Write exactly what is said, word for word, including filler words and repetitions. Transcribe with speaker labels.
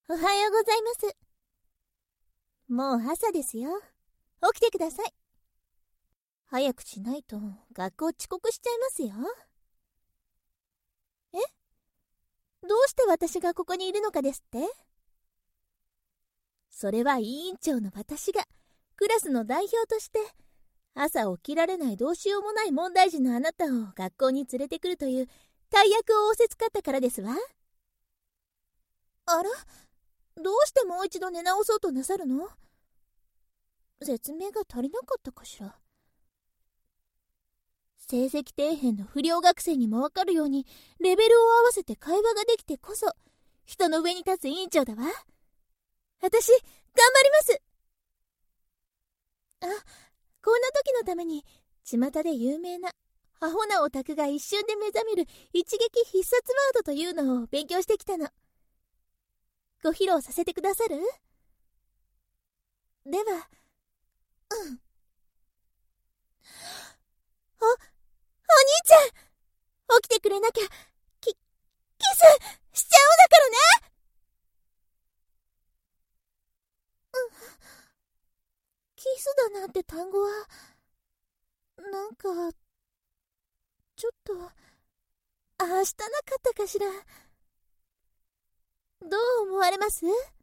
Speaker 1: おはようございます。もう朝ですよ。起きてください。早くしないと学校遅刻しちゃいますよ。え？どうして私がここにいるのかですって？それは委員長の私がクラスの代表として朝起きられないどうしようもない問題児のあなたを学校に連れてくるという大役を仰せつかったからですわ。あら？どうしてもう一度寝直そうとなさるの？説明が足りなかったかしら。成績底辺の不良学生にもわかるようにレベルを合わせて会話ができてこそ人の上に立つ委員長だわ。私、頑張ります。あ、こんな時のために巷で有名なアホなオタクが一瞬で目覚める一撃必殺ワードというのを勉強してきたの。ご披露させてくださる？では、うん。お、お兄ちゃん、起きてくれなきゃ、き、キスしちゃおうだからね。うん。キスだなんて単語は、なんか、ちょっと、ああしたなかったかしら。どう思われます？